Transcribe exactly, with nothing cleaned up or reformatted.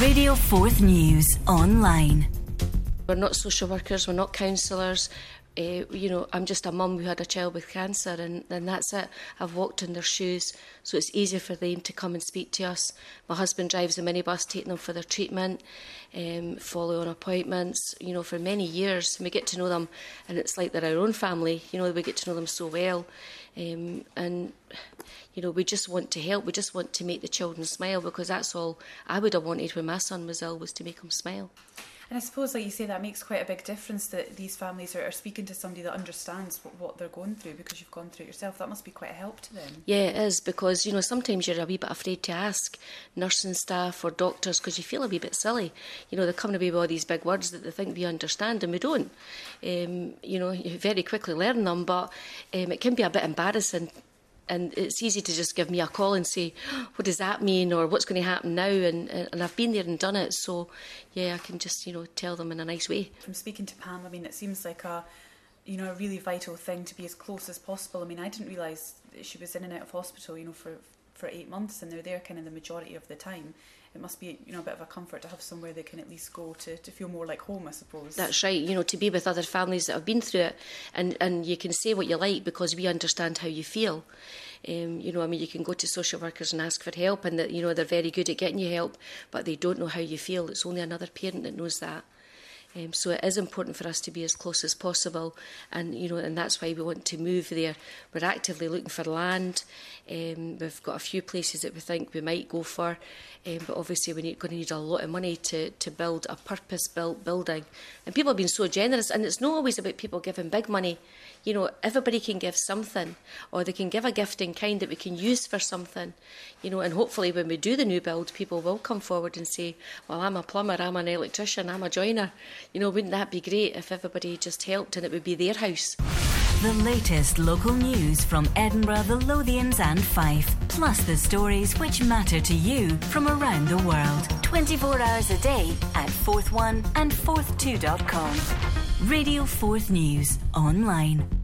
Radio Forth News Online. We're not social workers, we're not counsellors. Uh, you know, I'm just a mum who had a child with cancer, and, and that's it. I've walked in their shoes, so it's easier for them to come and speak to us. My husband drives a minibus, taking them for their treatment, um, follow on appointments, you know, for many years. And we get to know them, and it's like they're our own family. You know, we get to know them so well. Um, and, you know, we just want to help. We just want to make the children smile, because that's all I would have wanted when my son was ill, was to make him smile. And I suppose, like you say, that makes quite a big difference that these families are, are speaking to somebody that understands what, what they're going through, because you've gone through it yourself. That must be quite a help to them. Yeah, it is, because, you know, sometimes you're a wee bit afraid to ask nursing staff or doctors, because you feel a wee bit silly. You know, they're coming away with all these big words that they think we understand, and we don't. Um, you know, you very quickly learn them, but um, it can be a bit embarrassing. And it's easy to just give me a call and say, what does that mean, or what's going to happen now? And, and I've been there and done it, so yeah, I can just, you know, tell them in a nice way. From speaking to Pam, I mean, it seems like a, you know, a really vital thing to be as close as possible. I mean, I didn't realise that she was in and out of hospital, you know, for for eight months, and they're there kind of the majority of the time. It must be, you know, a bit of a comfort to have somewhere they can at least go to, to feel more like home, I suppose. That's right, you know, to be with other families that have been through it, and, and you can say what you like because we understand how you feel. Um, you know, I mean, you can go to social workers and ask for help, and that, you know, they're very good at getting you help, but they don't know how you feel. It's only another parent that knows that. Um, so it is important for us to be as close as possible, and you know, and that's why we want to move there. We're actively looking for land. Um, we've got a few places that we think we might go for, um, but obviously we're going to need a lot of money to, to build a purpose-built building. And people have been so generous, and it's not always about people giving big money. You know, everybody can give something, or they can give a gift in kind that we can use for something. You know, and hopefully when we do the new build, people will come forward and say, well, I'm a plumber, I'm an electrician, I'm a joiner. You know, wouldn't that be great if everybody just helped and it would be their house? The latest local news from Edinburgh, the Lothians and Fife, plus the stories which matter to you from around the world. twenty-four hours a day at Forth One and Forth Two dot com. Radio Forth News Online.